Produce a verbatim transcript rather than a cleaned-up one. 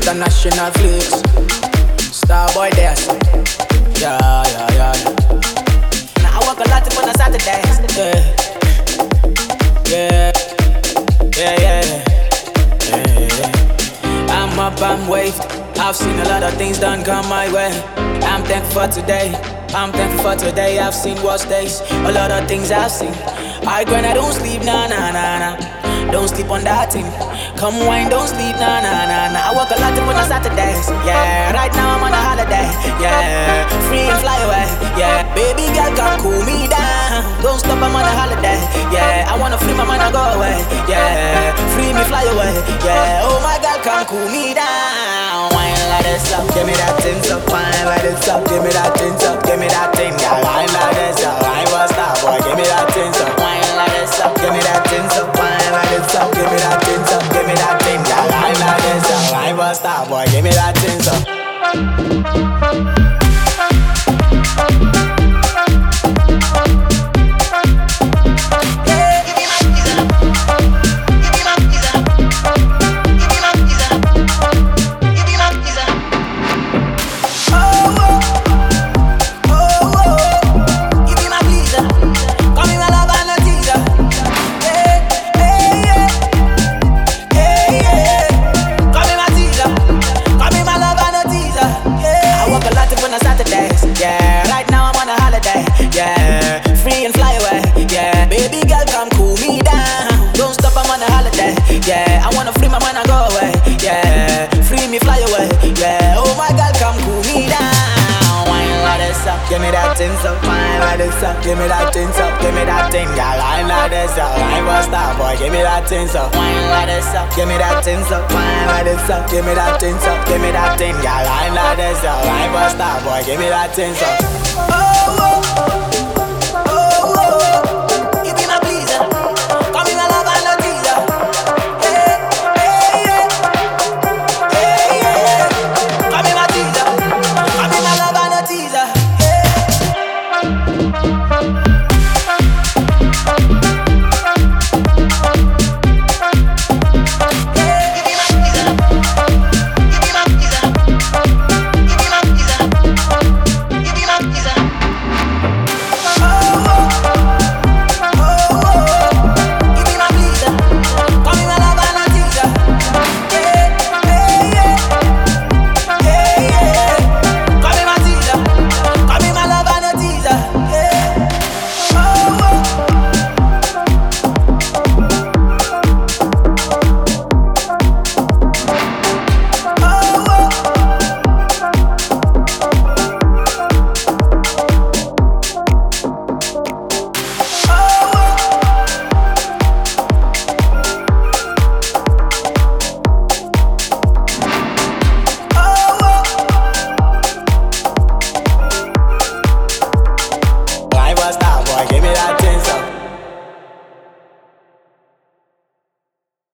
international flicks. Starboy there, so. Yeah, yeah, yeah, yeah. Now I work a lot on a Saturday. Yeah, yeah, yeah, yeah, yeah, yeah. I'm up, I'm waved. I've seen a lot of things done come my way. I'm thankful for today. I'm thankful for today. I've seen worse days. A lot of things I've seen. I grind, I don't sleep, nah, nah, nah, nah. Don't sleep on that thing. Come wine, don't sleep, nah, nah, nah, nah. I work a lot on a Saturdays. Yeah, right now I'm on a holiday. Yeah, free and fly away. Yeah, baby girl, come cool me down. Don't stop, I'm on a holiday. Yeah, I wanna free my mind and go away. Yeah, free me, fly away. Yeah, oh my God, come cool me down. Wine like this up, give me that thing up. Wine like this up, give me that thing up. Give me that thing, girl. Wine like this up. I ain't gonna stop, boy. Give me that thing up. Wine like this up, give me that thing up. Wine like this up, give me that thing up. Give me that thing, girl. Wine like this up. I ain't gonna stop, boy. Give me that thing up. Yeah, I wanna free my mind and go away. Yeah, free me, fly away. Yeah, oh my God, come cool me down. Wine like this up, give me that thing up. Wine like this up, give me that thing up. Give me that thing, girl. Wine like this up, I ain't gonna stop, boy. Give me that thing up. Wine like this up, give me that thing up. Wine like this up, give me that thing up. Give me that thing, girl. Wine like this up, I ain't gonna stop, boy. Give me that thing up. Oh, oh.